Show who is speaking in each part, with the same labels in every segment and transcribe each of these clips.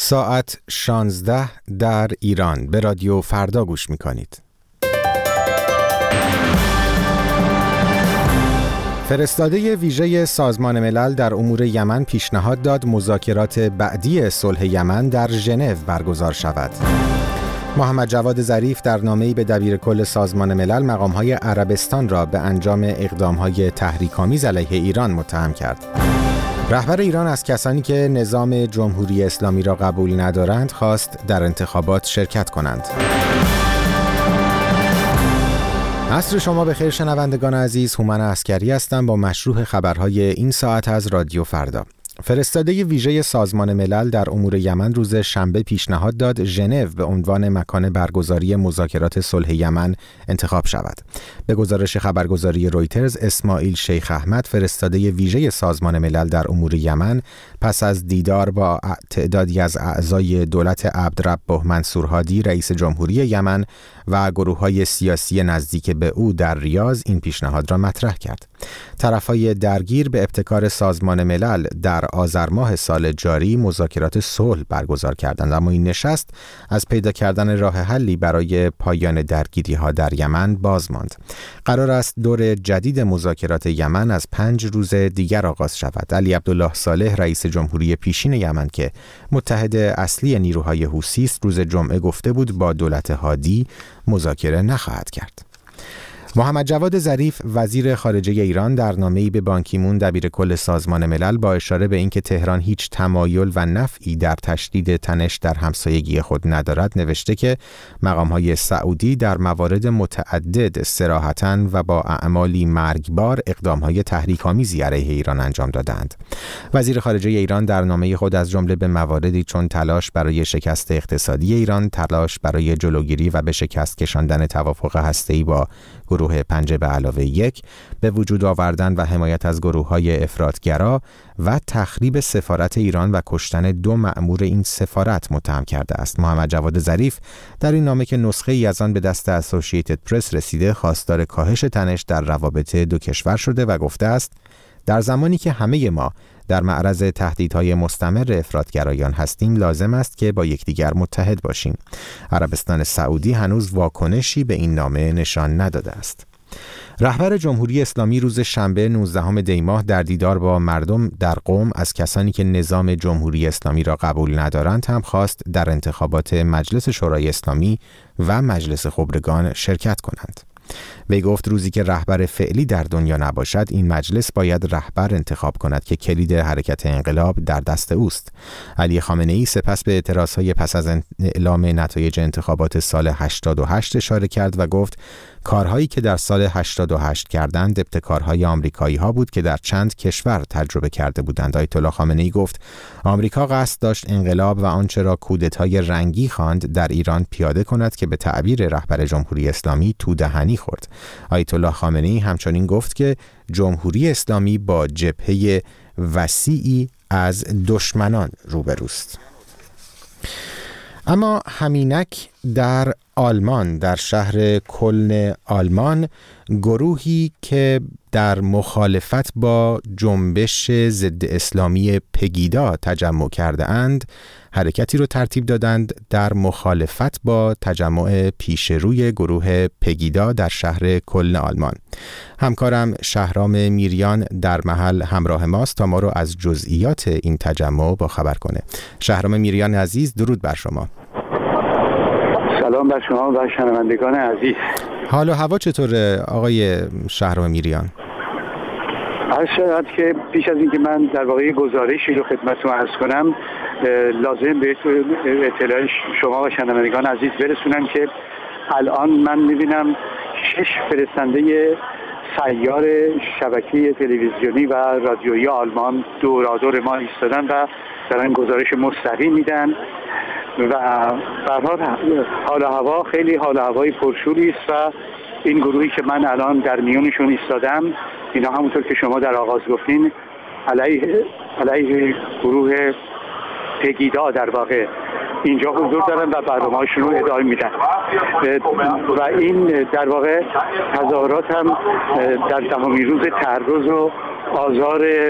Speaker 1: ساعت 16 در ایران. به رادیو فردا گوش می‌کنید. فرستاده ویژه سازمان ملل در امور یمن پیشنهاد داد مذاکرات بعدی صلح یمن در ژنو برگزار شود. محمد جواد ظریف در نامه‌ای به دبیرکل سازمان ملل مقام‌های عربستان را به انجام اقدام‌های تحریک‌آمیز علیه ایران متهم کرد. رهبر ایران از کسانی که نظام جمهوری اسلامی را قبول ندارند خواست در انتخابات شرکت کنند. عصر شما بخیر شنوندگان عزیز، هومن عسکری هستم با مشروح خبرهای این ساعت از رادیو فردا. فرستاده ویژه سازمان ملل در امور یمن روز شنبه پیشنهاد داد ژنو به عنوان مکان برگزاری مذاکرات صلح یمن انتخاب شود. به گزارش خبرگزاری رویترز، اسماعیل شیخ احمد فرستاده ویژه سازمان ملل در امور یمن پس از دیدار با تعدادی از اعضای دولت عبدربه منصور هادی رئیس جمهوری یمن و گروه‌های سیاسی نزدیک به او در ریاض این پیشنهاد را مطرح کرد. طرف‌های درگیر به ابتکار سازمان ملل در آذر ماه سال جاری مذاکرات صلح برگزار کردند، اما این نشست از پیدا کردن راه حلی برای پایان درگیری‌ها در یمن باز ماند. قرار است دور جدید مذاکرات یمن از 5 روز دیگر آغاز شود. علی عبدالله صالح رئیس جمهوری پیشین یمن که متحد اصلی نیروهای حوثی است روز جمعه گفته بود با دولت هادی مذاکره نخواهد کرد. محمد جواد ظریف وزیر خارجه ایران در نامه‌ای به بان کی مون دبیرکل سازمان ملل با اشاره به اینکه تهران هیچ تمایل و نفعی در تشدید تنش در همسایگی خود ندارد نوشته که مقام‌های سعودی در موارد متعدد صراحتاً و با اعمالی مرگبار اقدام‌های تحریک‌آمیزی علیه ایران انجام دادند. وزیر خارجه ایران در نامه خود از جمله به مواردی چون تلاش برای شکست اقتصادی ایران، تلاش برای جلوگیری و به شکست کشاندن توافق هسته‌ای با گروه 5+1 به وجود آوردن و حمایت از گروه‌های افراط‌گرا و تخریب سفارت ایران و کشتن 2 مأمور این سفارت متهم کرده است. محمد جواد ظریف در این نامه که نسخه‌ای از آن به دست اسوسییتد پرس رسیده خواستار کاهش تنش در روابط دو کشور شده و گفته است در زمانی که همه ما در معرض تهدیدهای مستمر افراط‌گرایان هستیم لازم است که با یکدیگر متحد باشیم. عربستان سعودی هنوز واکنشی به این نامه نشان نداده است. رهبر جمهوری اسلامی روز شنبه 19 دی ماه در دیدار با مردم در قم از کسانی که نظام جمهوری اسلامی را قبول ندارند هم خواست در انتخابات مجلس شورای اسلامی و مجلس خبرگان شرکت کنند. وی گفت روزی که رهبر فعلی در دنیا نباشد این مجلس باید رهبر انتخاب کند که کلید حرکت انقلاب در دست اوست. علی خامنه‌ای سپس به اعتراضهای پس از اعلام نتایج انتخابات سال 88 اشاره کرد و گفت کارهایی که در سال 88 کردند ابتکارهای آمریکایی ها بود که در چند کشور تجربه کرده بودند. آیت الله خامنه‌ای گفت آمریکا قصد داشت انقلاب و آنچه را کودتای رنگی خواند در ایران پیاده کند که به تعبیر رهبر جمهوری اسلامی تو دهنی خورد. آیت الله خامنه‌ای همچنین گفت که جمهوری اسلامی با جبهه وسیعی از دشمنان روبروست. اما همینک در آلمان، در شهر کلن آلمان، گروهی که در مخالفت با جنبش ضد اسلامی پگیدا تجمع کرده اند حرکتی رو ترتیب دادند در مخالفت با تجمع پیش روی گروه پگیدا در شهر کلن آلمان. همکارم شهرام میریان در محل همراه ماست تا ما رو از جزئیات این تجمع با خبر کنه. شهرام میریان عزیز، درود بر شما.
Speaker 2: سلام بر شما و شنوندگان عزیز.
Speaker 1: حال و هوا چطوره آقای شهرام میریان؟
Speaker 2: عرض شد که پیش از اینکه من در واقع گزارشی رو خدمتتون عرض کنم لازم به اطلاع شما و شنوندگان عزیز برسونم که الان من میبینم 6 فرستنده سیار شبکه تلویزیونی و رادیویی آلمان دورادور ما ایستادن و دارن گزارش مستقیم میدن و به هر حال حال هوا خیلی حال هوای پرشوری است و این گروهی که من الان در میونشون ایستادم اینا همونطور که شما در آغاز گفتین علیه گروه پگیدا در واقع اینجا حضور دارن و برنامه‌هاشون رو ادامه میدن و این در واقع تظاهرات هم در 10مین روز تعرض و آزار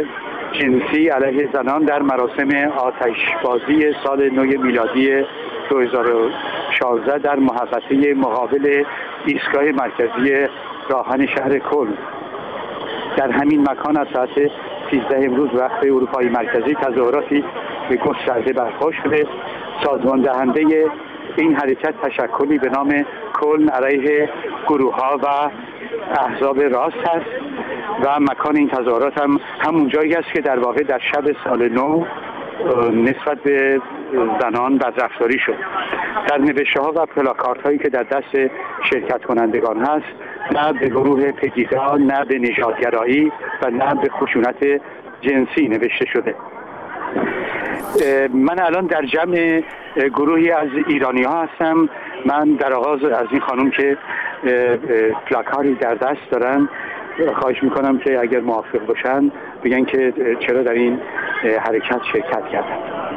Speaker 2: جنسی علیه زنان در مراسم آتشبازی سال نو میلادی 2016 در محوطه مقابل ایستگاه مرکزی راهن شهر کلن. در همین مکان از ساعت 13 امروز وقت اروپای مرکزی تظاهراتی به گسترده برپا شده. سازمان دهنده این حرکت تشکلی به نام کلن علیه گروه‌ها و احزاب راست است و مکان این تظاهرات هم همون جایی است که در واقع در شب سال نو نسبت به زنان بدرفتاری شد. در نوشته‌ها و پلاکاردهایی هایی که در دست شرکت کنندگان هست، نه به گروه پگیدا، نه به نژادگرایی و نه به خشونت جنسی نوشته شده. من الان در جمع گروهی از ایرانی ها هستم. من در آغاز از این خانم که پلاکاری در دست دارن خواهش میکنم که اگر موافق باشن بگن که چرا در این حرکت شرکت کردن.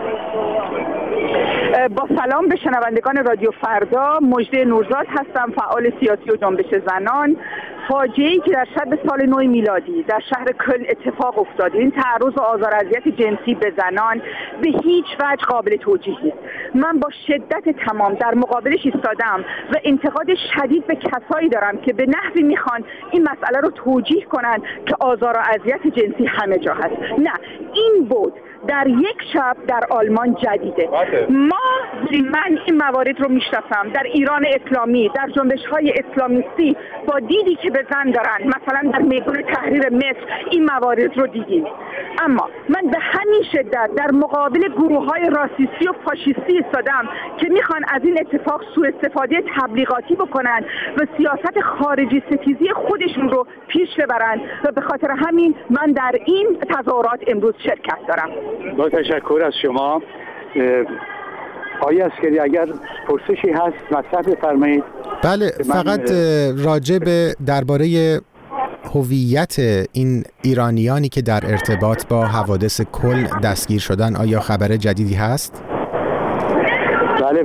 Speaker 3: با سلام به شنوندگان رادیو فردا، مژده نورزاد هستم، فعال سیاسی و جنبش زنان. فاجعه‌ای که در شب سال نو میلادی در شهر کلن اتفاق افتاد، این تعرض و آزار و اذیت جنسی به زنان به هیچ وجه قابل توجیه نیست. من با شدت تمام در مقابلش ایستادم و انتقاد شدید به کسایی دارم که به نحوی میخوان این مسئله رو توجیه کنن که آزار و اذیت جنسی همه جا هست. نه، این بود در یک شب در آلمان جدیده. من این موارد رو میشناسم در ایران اسلامی، در جنبش‌های اسلامیستی با دیدی که به زن دارن، مثلا در میدان تحریر مصر این موارد رو دیدیم. اما من به همین شدت در مقابل گروه‌های راسیستی و فاشیستی ایستادم که میخوان از این اتفاق سوء استفاده تبلیغاتی بکنن و سیاست خارجی ستیزی خودشون رو پیش ببرن و به خاطر همین من در این تظاهرات امروز شرکت دارم.
Speaker 2: با تشکر از شما. آقای عسکری اگر پرسشی هست مطرح بفرمایید.
Speaker 1: بله، فقط راجع به درباره هویت این ایرانیانی که در ارتباط با حوادث کلن دستگیر شدن آیا خبر جدیدی هست؟
Speaker 2: بله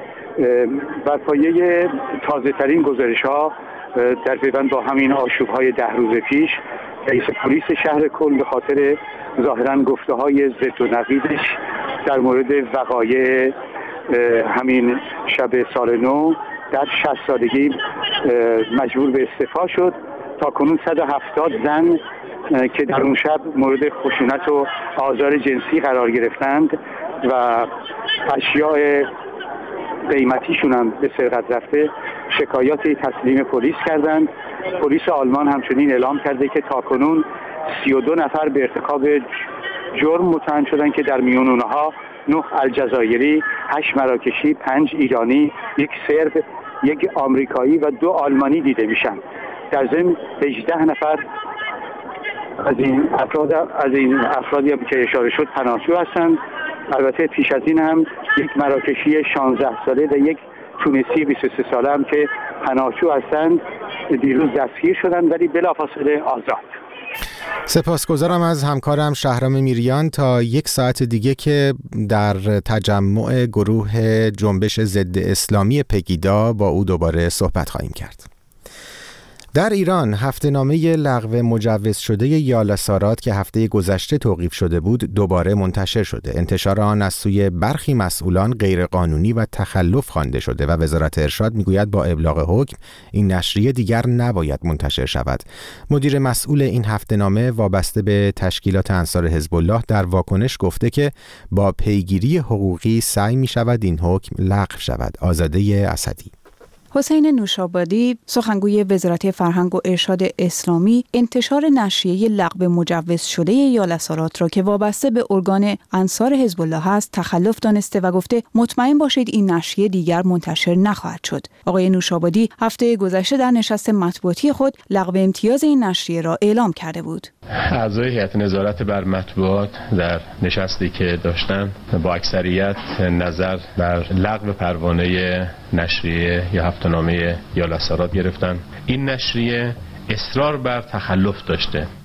Speaker 2: بر پایه تازه ترین گزارش ها در پیوند با همین آشوب های 10 روز پیش، رئیس پلیس شهر کلن به خاطر ظاهرا گفته های ضد و نقیضش در مورد وقایع همین شب سال نو در 60 سالگی مجبور به استعفا شد. تا کنون 170 زن که در اون شب مورد خشونت و آزار جنسی قرار گرفتند و اشیاء قیمتیشون هم به سرقت رفته شکایاتی تسلیم پلیس کردند. پلیس آلمان همچنین اعلام کرده که تا کنون 32 نفر به ارتکاب جرم متهم شدن که در میان اونها 9 الجزایری، 8 مراکشی، 5 ایرانی، 1 سرب، 1 آمریکایی و 2 آلمانی دیده میشن. در ضمن 18 نفر از این افرادی هم که اشاره شد پناهجو هستند. البته پیش از این هم 1 مراکشی 16 ساله و 1 تونسی 23 ساله هم که پناهجو هستند دیروز دستگیر شدند ولی بلافاصله آزاد.
Speaker 1: سپاسگزارم از همکارم شهرام میریان. تا 1 ساعت دیگه که در تجمع گروه جنبش ضد اسلامی پگیدا با او دوباره صحبت خواهیم کرد. در ایران هفته‌نامه لغو مجوز شده یالاسارات که هفته گذشته توقیف شده بود دوباره منتشر شده. انتشار آن از سوی برخی مسئولان غیرقانونی و تخلف خوانده شده و وزارت ارشاد میگوید با ابلاغ حکم این نشریه دیگر نباید منتشر شود. مدیر مسئول این هفته‌نامه وابسته به تشکیلات انصار حزب الله در واکنش گفته که با پیگیری حقوقی سعی می شود این حکم لغو شود. آزاده اسدی.
Speaker 4: حسین نوشابادی سخنگوی وزارت فرهنگ و ارشاد اسلامی انتشار نشریه لغو مجوز شده یالاسارات را که وابسته به ارگان انصار حزب الله است تخلف دانسته و گفته مطمئن باشید این نشریه دیگر منتشر نخواهد شد. آقای نوشابادی هفته گذشته در نشست مطبوعاتی خود لغو امتیاز این نشریه را اعلام کرده بود.
Speaker 5: اعضای هیئت نظارت بر مطبوعات در نشستی که داشتن با اکثریت نظر بر لغو پروانه نشریه یا هفته‌نامه یالاسارات گرفتن. این نشریه اصرار بر تخلف داشته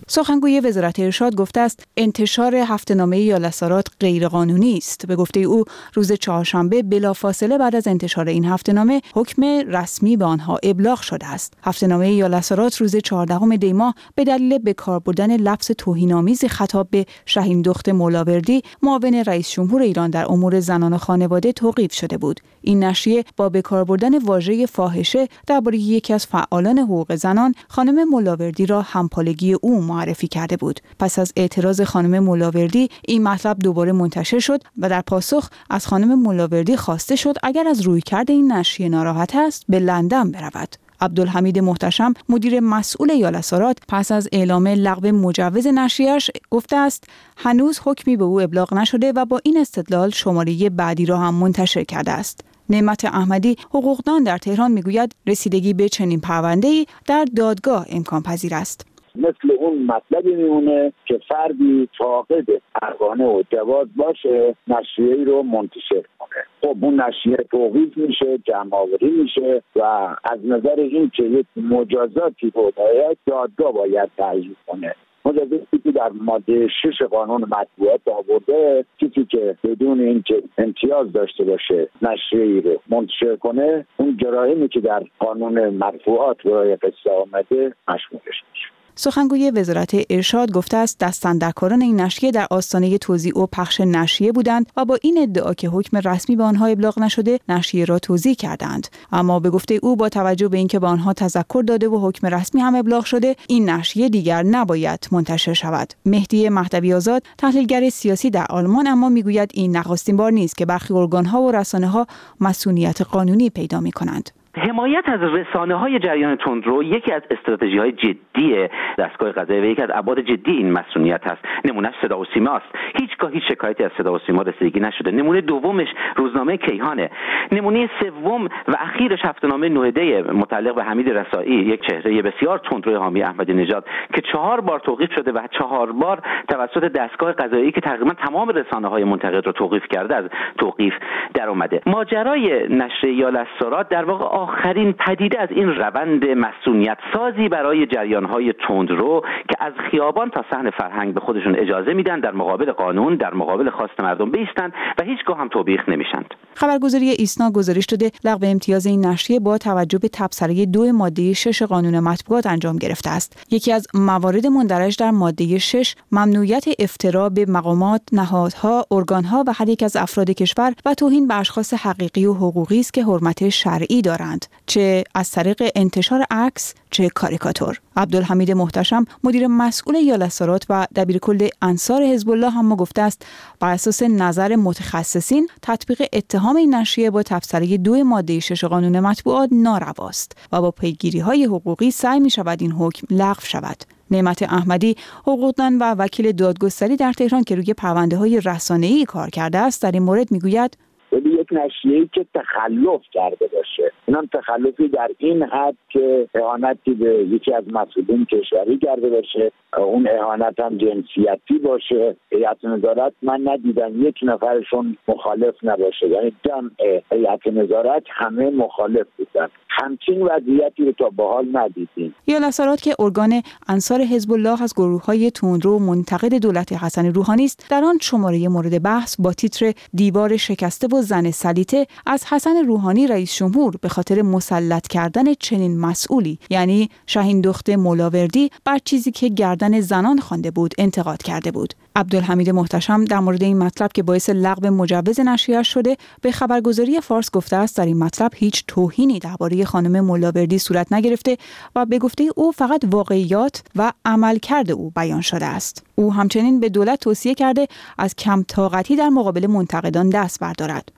Speaker 4: سخنگوی وزارت ارشاد گفته است انتشار هفته‌نامه یالسارات غیرقانونی است. به گفته او روز چهارشنبه بلافاصله بعد از انتشار این هفته‌نامه حکم رسمی به آنها ابلاغ شده است. هفته‌نامه یالسارات روز 14 دی ماه به دلیل به کار بردن لفظ توهین‌آمیز خطاب به شهین دخت مولاوردی معاون رئیس جمهور ایران در امور زنان و خانواده توقیف شده بود. این نشریه با به کار بردن واژه فاحشه درباره یکی از فعالان حقوق زنان خانم مولاوردی را همپالگی او معرفی کرده بود. پس از اعتراض خانم مولاوردی این مطلب دوباره منتشر شد و در پاسخ از خانم مولاوردی خواسته شد اگر از رویکرد این نشریه ناراحت است به لندن برود. عبدالحمید محتشم مدیر مسئول یالسارات پس از اعلام لغو مجوز نشریه‌اش گفته است هنوز حکمی به او ابلاغ نشده و با این استدلال شماره بعدی را هم منتشر کرده است. نعمت احمدی حقوقدان در تهران میگوید رسیدگی به چنین پرونده‌ای در دادگاه امکان پذیر است.
Speaker 6: مثل اون مطلبی میمونه که فردی فاقد پروانه و جواز باشه نشریه‌ای رو منتشر کنه. خب اون نشریه توقیف میشه، جمع‌آوری میشه و از نظر این که یک مجازاتی رو دادگاه باید تعیین کنه. مجازاتی که در ماده 6 قانون مطبوعات آورده کسی که بدون اینکه امتیاز داشته باشه نشریه‌ای رو منتشر کنه اون جرائمی که در قانون مطبوعات برای قصه آمده مشمولش میشه.
Speaker 4: سخنگوی وزارت ارشاد گفته است دستاندرکاران این نشریه در آستانه توزیع و پخش نشریه بودند و با این ادعا که حکم رسمی به آنها ابلاغ نشده نشریه را توزیع کردند. اما به گفته او با توجه به اینکه به آنها تذکر داده و حکم رسمی هم ابلاغ شده این نشریه دیگر نباید منتشر شود. مهدی مهدوی آزاد تحلیلگر سیاسی در آلمان اما میگوید این نخستین بار نیست که برخی ارگان‌ها و رسانه‌ها مسئولیت قانونی پیدا می‌کنند.
Speaker 7: حمایت از رسانه‌های جریان تندرو یکی از استراتژی‌های جدی دستگاه قضایی و یکی از ابعاد جدی این مسئولیت است. نمونهش صدا و سیما است. هیچگاه هیچ شکایتی از صدا و سیما رسیدگی نشده. نمونه دومش روزنامه کیهانه. نمونه سوم و اخیرش هفته‌نامه نوحده متعلق به حمید رسایی، یک چهره بسیار تندروی حامی احمدی نژاد که 4 بار توقیف شده و 4 بار توسط دستگاه قضایی که تقریبا تمام رسانه‌های منتقد را توقیف کرده از توقیف در اومده. ماجرای نشریه یالسارات در واقع آخرین پدیده از این روند مسئولیت سازی برای جریان‌های تندرو که از خیابان تا صحن فرهنگ به خودشون اجازه میدن در مقابل قانون، در مقابل خواست مردم بایستند و هیچگاه هم توبیخ نمیشند.
Speaker 4: خبرگزاری ایسنا گزارش داده لغو امتیاز این نشریه با توجه به تبصره 2 ماده 6 قانون مطبوعات انجام گرفته است. یکی از موارد مندرج در ماده 6 ممنوعیت افترا به مقامات، نهادها، ارگان‌ها و هر یک از افراد کشور و توهین به اشخاص حقیقی و حقوقی است که حرمت شرعی دارند، چه از طریق انتشار عکس چه کاریکاتور. عبدالحمید محتشم مدیر مسئول یالسارات و دبیرکل انصار حزب الله هم گفته است بر اساس نظر متخصصین تطبیق اتهام این نشریه با تبصره 2 ماده 6 قانون مطبوعات نارواست و با پیگیری‌های حقوقی سعی می‌شود این حکم لغو شود. نعمت احمدی حقوقدان و وکیل دادگستری در تهران که روی پرونده‌های رسانه‌ای کار کرده است در این مورد می‌گوید
Speaker 6: یک نشریه‌ای که تخلف کرده باشه، اونم تخلفی در این حد که اهانتی به یکی از مسئولین کشوری کرده باشه، اون اهانت هم جنسیتی باشه. هیئت نظارت من ندیدم یک نفرشون مخالف نباشه، یعنی جمع هیئت نظارت همه مخالف بودن. همچین وضعیتی رو تا به حال ندیدیم.
Speaker 4: یالسارات که ارگان انصار حزب الله از گروه‌های تندرو منتقد دولت حسن روحانی است در آن شماره مورد بحث با تیتر دیوار شکسته و زن سلیطه از حسن روحانی رئیس جمهور به خاطر مسلط کردن چنین مسئولی یعنی شهین دخت مولاوردی بر چیزی که گردن زنان خوانده بود انتقاد کرده بود. عبدالحمید محتشم در مورد این مطلب که باعث لغو مجوز نشریه شده به خبرگزاری فارس گفته است در این مطلب هیچ توهینی درباره خانم مولاوردی صورت نگرفته و به گفته او فقط واقعیات و عملکرد او بیان شده است. او همچنین به دولت توصیه کرده از کم طاقتی در مقابل منتقدان دست بردارد.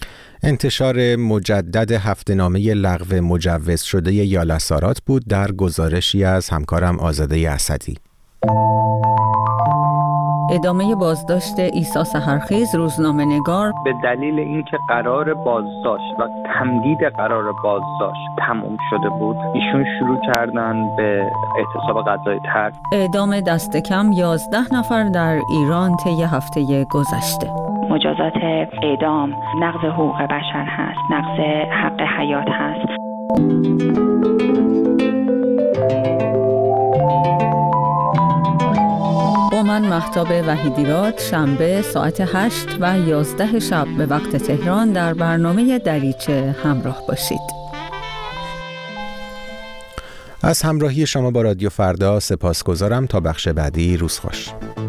Speaker 1: انتشار مجدد هفته‌نامه لغو مجوز شده یالسارات بود در گزارشی از همکارم آزاده اسدی.
Speaker 8: ادامه بازداشت عیسی سحرخیز روزنامه‌نگار
Speaker 9: به دلیل اینکه قرار بازداشت و تمدید قرار بازداشت تمام شده بود ایشون شروع کردن به اعتصاب قضای ترک.
Speaker 8: اعدام دست کم 11 نفر در ایران طی هفته گذشته.
Speaker 10: مجازات اعدام نقض حقوق بشر هست، نقض حق حیات هست.
Speaker 8: با من مهتاب وحیدیراد شنبه ساعت 8 و 11 شب به وقت تهران در برنامه دریچه همراه باشید.
Speaker 1: از همراهی شما با رادیو فردا سپاسگزارم. تا بخش بعدی روز خوش.